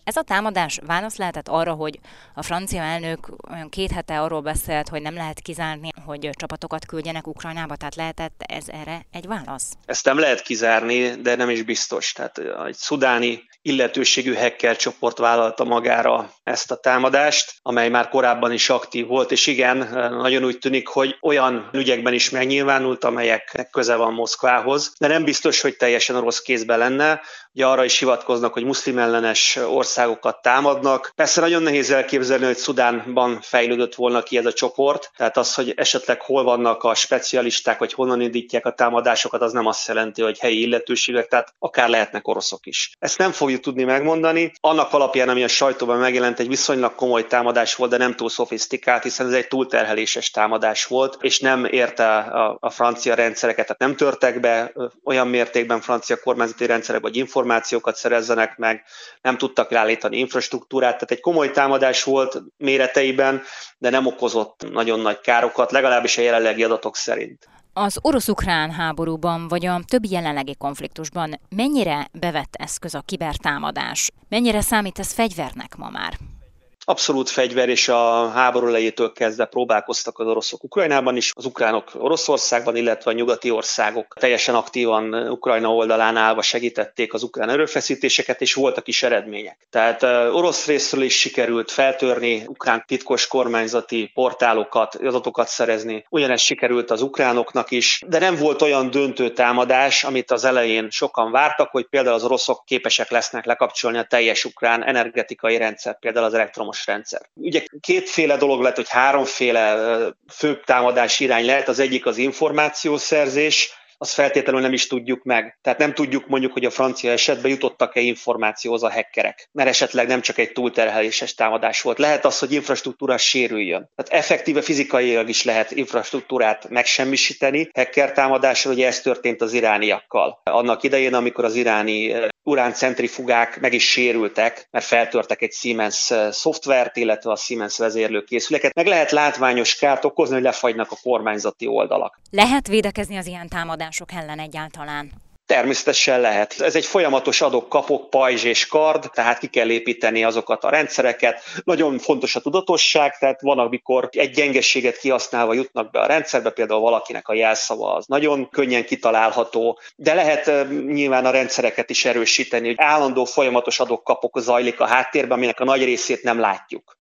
Ez a támadás válasz lehetett arra, hogy a francia elnök olyan 2 hete arról beszélt, hogy nem lehet kizárni, hogy csapatokat küldjenek Ukrajnába, tehát lehetett ez erre egy válasz? Ezt nem lehet kizárni, de nem is biztos. Tehát egy szudáni illetőségű hacker csoport vállalta magára ezt a támadást, amely már korábban is aktív volt, és igen, nagyon úgy tűnik, hogy olyan ügyekben is megnyilvánult, amelyeknek köze van Moszkvához, de nem biztos, hogy teljesen orosz kézben lenne. Ugye arra is hivatkoznak, hogy muszlim ellenes országokat támadnak. Persze nagyon nehéz elképzelni, hogy Szudánban fejlődött volna ki ez a csoport, tehát az, hogy esetleg hol vannak a specialisták, vagy honnan indítják a támadásokat, az nem azt jelenti, hogy helyi illetőségek, tehát akár lehetnek oroszok is. Ezt nem fogjuk tudni megmondani. Annak alapján, ami a sajtóban megjelent, egy viszonylag komoly támadás volt, de nem túl szofisztikált, hiszen ez egy túlterheléses támadás volt, és nem érte a francia rendszereket, tehát nem törtek be olyan mértékben francia kormányzati rendszerek, vagy információkat szerezzenek meg, nem tudtak ráállítani infrastruktúrát, tehát egy komoly támadás volt méreteiben, de nem okozott nagyon nagy károkat, legalábbis a jelenlegi adatok szerint. Az orosz-ukrán háborúban, vagy a többi jelenlegi konfliktusban mennyire bevett eszköz a kibertámadás? Mennyire számít ez fegyvernek ma már? Abszolút fegyver, és a háború elejétől kezdve próbálkoztak az oroszok Ukrajnában is, az ukránok Oroszországban, illetve a nyugati országok teljesen aktívan Ukrajna oldalán állva segítették az ukrán erőfeszítéseket, és voltak is eredmények. Tehát orosz részről is sikerült feltörni ukrán titkos kormányzati portálokat, adatokat szerezni. Ugyanezt sikerült az ukránoknak is, de nem volt olyan döntő támadás, amit az elején sokan vártak, hogy például az oroszok képesek lesznek lekapcsolni a teljes ukrán energetikai rendszer, például az elektromos rendszer. Ugye kétféle dolog lehet, hogy háromféle fő támadás irány lehet. Az egyik az információszerzés, azt feltétlenül nem is tudjuk meg. Tehát nem tudjuk mondjuk, hogy a francia esetben jutottak-e információhoz a hackerek, mert esetleg nem csak egy túlterheléses támadás volt. Lehet az, hogy infrastruktúra sérüljön. Tehát effektíve fizikailag is lehet infrastruktúrát megsemmisíteni hacker támadásra, ugye ez történt az irániakkal. Annak idején, amikor az iráni uráncentrifugák meg is sérültek, mert feltörtek egy Siemens szoftvert, illetve a Siemens vezérlőkészüléket. Meg lehet látványos kárt okozni, hogy lefagynak a kormányzati oldalak. Lehet védekezni az ilyen támadások ellen egyáltalán? Természetesen lehet. Ez egy folyamatos adok-kapok, pajzs és kard, tehát ki kell építeni azokat a rendszereket. Nagyon fontos a tudatosság, tehát van, amikor egy gyengeséget kihasználva jutnak be a rendszerbe, például valakinek a jelszava az nagyon könnyen kitalálható, de lehet nyilván a rendszereket is erősíteni, hogy állandó folyamatos adok-kapok zajlik a háttérben, aminek a nagy részét nem látjuk.